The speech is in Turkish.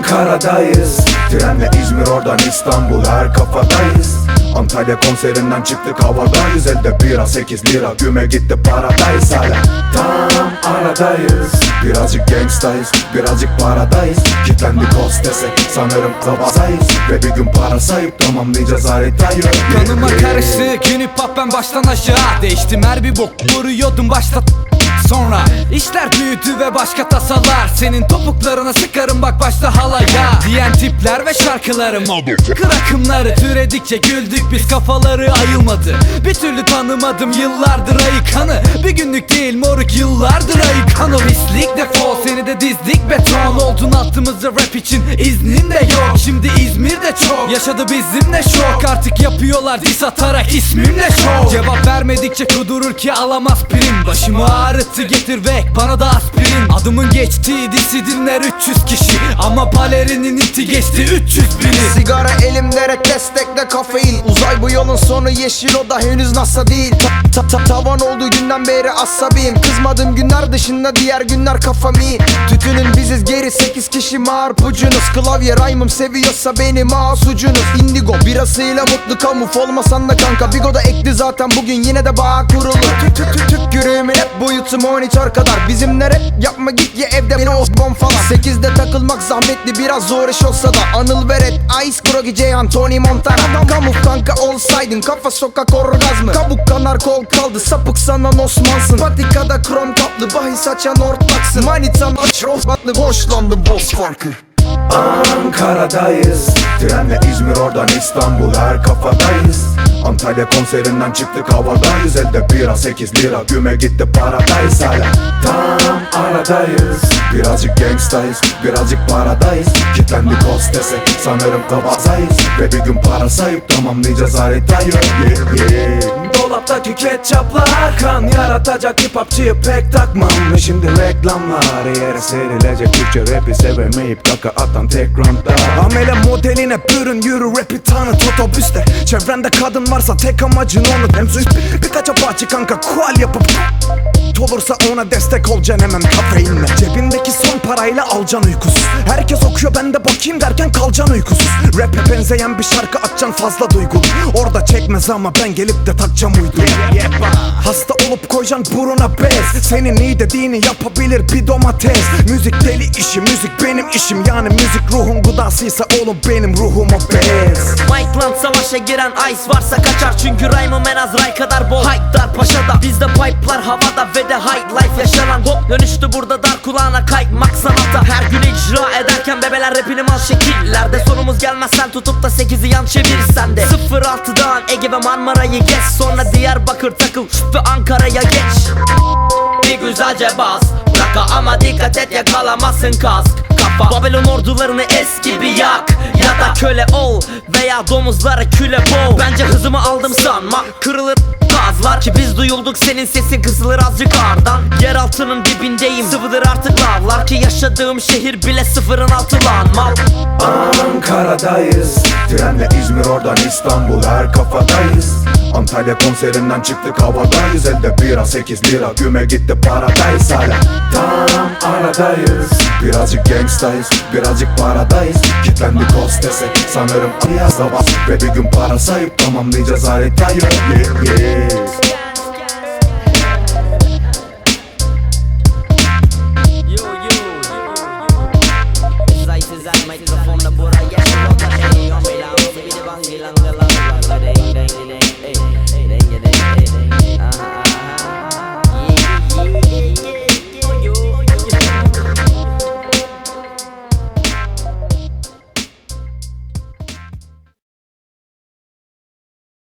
Ankara'dayız, trenle İzmir, oradan İstanbul, her kafadayız. Antalya konserinden çıktık havadayız. Elde bira 8 lira, güme gitti paradayız. Hala tam aradayız. Birazcık gangstayız, birazcık paradayız. Kitlendik hostese, sanırım kabadayız. Ve bir gün para sayıp tamamlayacağız haritayı. Kanıma karıştı günü pop, ben baştan aşağı değiştim, her bir bok vuruyordum başta. Sonra işler büyüdü ve başka tasalar. Senin topuklarına sıkarım bak başta halaya diyen tipler ve şarkılarım kırakımları türedikçe güldük biz, kafaları ayılmadı. Bir türlü tanımadım yıllardır ayıkanı. Bir günlük değil moruk, yıllardır ayıkanı. Pislik defol, seni de dizdik beton. Oldun attığımızda rap için iznin de yok. Şimdi İzmir'de çok yaşadı bizimle şok. Artık yapıyorlar diss atarak ismimle şok. Cevap vermedikçe kudurur ki alamaz prim. Başımı ağrıttı getir ve bana da aspirin. Adımın geçtiği disi dinler 300 kişi, ama balerinin iti geçti 300 bini. Sigara elimde, rek destekle kafein. Uzay bu yolun sonu, yeşil o da henüz NASA değil. Tavan olduğu günden beri asabiyim. Kızmadığım günler dışında diğer günler kafam iyi. Tütünün biziz, geri 8 kişi marpucunuz. Klavye rhyme'ım seviyorsa beni masucunuz. Indigo birasıyla mutlu kamuf, olmasan da kanka Bigo'da ekli zaten bugün yine de bağ kurulur. Tükürüğümün hep boyutu monitör kadar. Bizimle rap yapma git ya evde beni osbon falan. 8'de takılmak zahmetli, biraz zor iş olsa da. Anıl Veret, Ice Krogi, Ceyhan, Tony Montana. Kamuf kanka olsaydın, kafa sokak orgazmı. Kabuk kanar kol kaldı, sapık sanan Osmansın. Patikada krom kaplı, bahis açan ortaksın. Manitan aç rohbatlı, boşlandı boss farkı. Ankara'dayız, trenle İzmir, oradan İstanbul, her kafadayız. Antalya konserinden çıktık havadayız. Elde bira 8 lira, güme gitti paradayız. Hala tam aradayız. Birazcık gangstayız, birazcık paradayız. Kitlendik hostese, sanırım kabadayız. Ve bir gün para sayıp tamamlayacağız haritayı. Dolaptaki ketçaplar kan yaratacak, hip hopçıyı pek takmam. Ve şimdi reklamlar yere serilecek. Türkçe rapi sevemeyip kaka atan tek roundda. Amele modeline bürün, yürü rapi tanıt otobüste. Çevrende kadın varsa tek amacın onu emzir. Birkaç apaçı kanka kual yapıp olursa ona destek olacaksın hemen kafeinle. Cebindeki son parayla alacaksın uykusuz. Herkes okuyor ben de bakayım derken kalacaksın uykusuz. Rap'e benzeyen bir şarkı açacaksın fazla duygulu. Orada çekmez ama ben gelip de takacağım uyduyu. Hasta olup koyacaksın buruna bez. Senin iyi dediğini yapabilir bir domates. Müzik deli işi, müzik benim işim. Yani müzik ruhun gıdasıysa oğlum benim ruhum obez. Mike'lan savaşa giren Ice varsa kaçar. Çünkü rhyme'ım en az Ray kadar bol. Hype'lar paşada, bizde pipe'lar havada ve de high life yaşanan. Hop dönüştü burada dar kulağına kaymak sanata. Her gün icra ederken bebeler rapini mal şekillerde. Sonumuz gelmez sen tutup da 8'i yan çevirirsen de. 06'dan Ege ve Marmara'yı geç. Sonra Diyarbakır takıl ve Ankara'ya geç. Bir güzelce bas raka, ama dikkat et yakalamazsın kask. Babylon ordularını es gibi yak, ya da köle ol veya domuzlara küle boğ. Bence hızımı aldım sanma, kırılır gazlar ki biz duyulduk, senin sesin kısılır azıcık ağırdan. Yeraltının dibindeyim, sıvıdır artık lavlar ki yaşadığım şehir bile sıfırın altı lan mal. Ankara'dayız, trenle İzmir, oradan İstanbul, her kafadayız. Antalya konserinden çıktık havadayız. Elde bira 8 lira, güme gitti paradayız. Hala tam aradayız. Birazcık gangstayız, birazcık paradayız. Kitlendik hostese, sanırım ayaz da bas. Ve bir gün para sayıp tamamlayacağız haritayı. Zayıf izler, mikrofon da buraya. Şu anda en iyi 11 an, bir de bang ilan